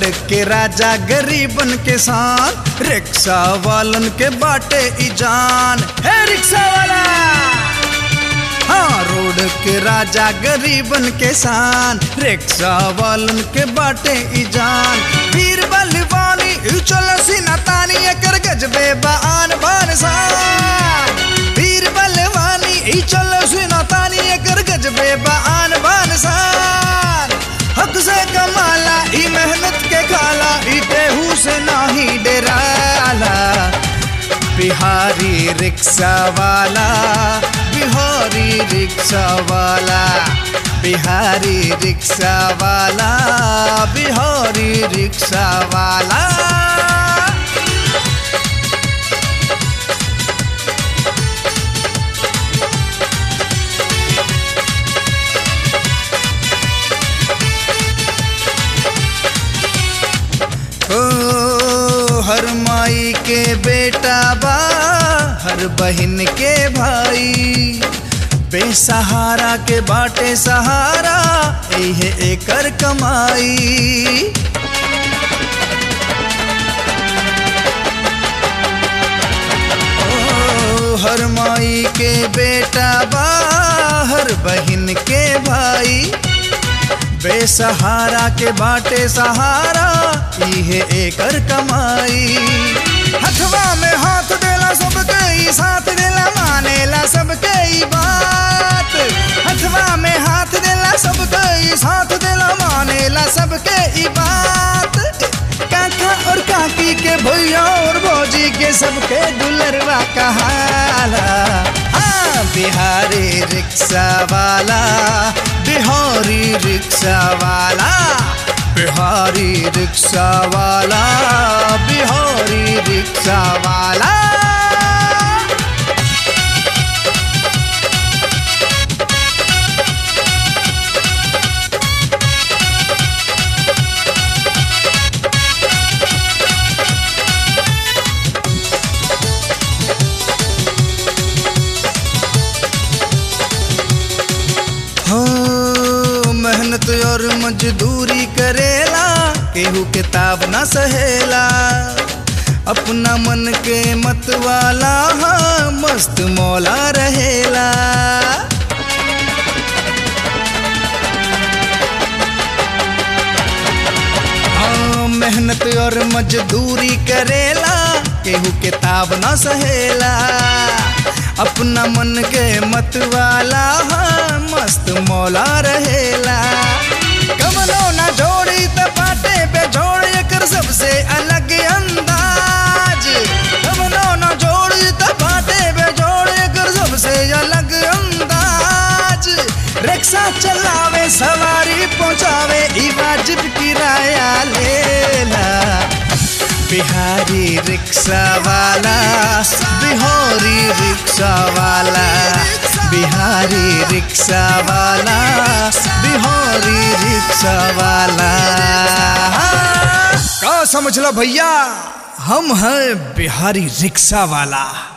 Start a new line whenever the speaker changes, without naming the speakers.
Road के राजा गरीबन के साथ, रिक्शा वालन के बाटे ई जान। है रिक्शा वाला, हाँ रोड के राजा गरीबन के शान, रिक्शा वालन के बाटे ई जान। वीर बलवानी चल सीना तानी कर गजबे बान बान शान। वीर बलवानी चल सीना तानी कर गजबे बान बान शान। हक से कमाला ई मेहनत के खाला, ई देहू से नाही डेराला। बिहारी रिक्शा वाला, बिहारी रिक्शा वाला, बिहारी रिक्शा वाला, बिहारी रिक्शा वाला। हर माई के बेटा बा, हर बहन के भाई, बेसहारा के बाटे सहारा, यही एकर कमाई। हर माई के बेटा बा, हर बहन के भाई, बेसहारा के बाटे सहारा, ये एकर कमाई। हथवा में हाथ देला सबके ई साथ देला, मानेला सबके ई बात। हथवा में हाथ देला सबके ई साथ देला, मानेला सबके ई बात। काका और काकी के भैया और भौजी के सबके दुलरवा कहाला। हाँ बिहारी रिक्शा वाला, बिहारी रिक्शा वाला, बिहारी रिक्शा वाला, बिहारी रिक्शा वाला। मेहनत और मजदूरी करेला, केहू किताब ना सहेला। अपना मन के मत वाला, हाँ मस्त मौला रहेला। हाँ मेहनत और मजदूरी करेला, केहू किताब ना सहेला। अपना मन के मत वाला, हाँ मस्त मौला रहेला। कमनो ना जोड़ी त पाटे पे जोड़, एकर सबसे अलग अंदाज। कमनो ना जोड़ी त पाटे पे जोड़, एकर सबसे अलग अंदाज। रिक्शा चलावे सवारी पहुँचावे, ई वाजिब किराया लेला। बिहारी रिक्शा वाला, बिहारी रिक्शा वाला, बिहारी रिक्शा वाला, बिहारी रिक्शा वाला। का समझ लो भैया, हम हैं बिहारी रिक्शा वाला।